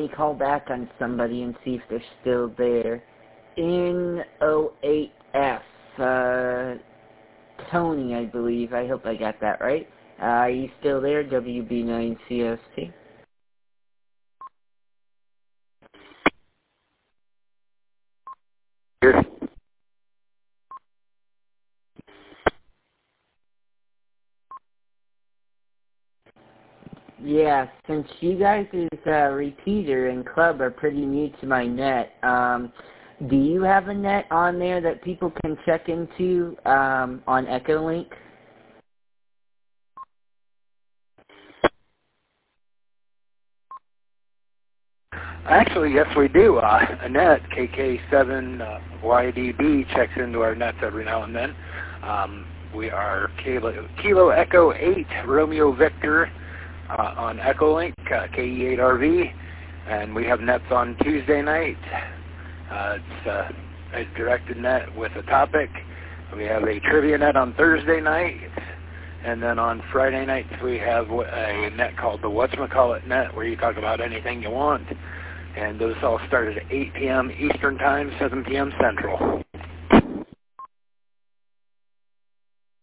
me call back on somebody and see if they're still there. N08F, Tony, I believe. I hope I got that right. Are you still there, WB9CST? Here. Yeah, since you guys' repeater and club are pretty new to my net, do you have a net on there that people can check into on Echolink? Actually, yes, we do. Annette, KK7YDB, checks into our nets every now and then. We are Kilo Echo 8 Romeo Victor on Echolink, KE8RV, and we have nets on Tuesday night. It's a directed net with a topic. We have a trivia net on Thursday night, and then on Friday nights we have a net called the Whatchamacallit net, where you talk about anything you want. And those all start at 8 p.m. Eastern Time, 7 p.m. Central.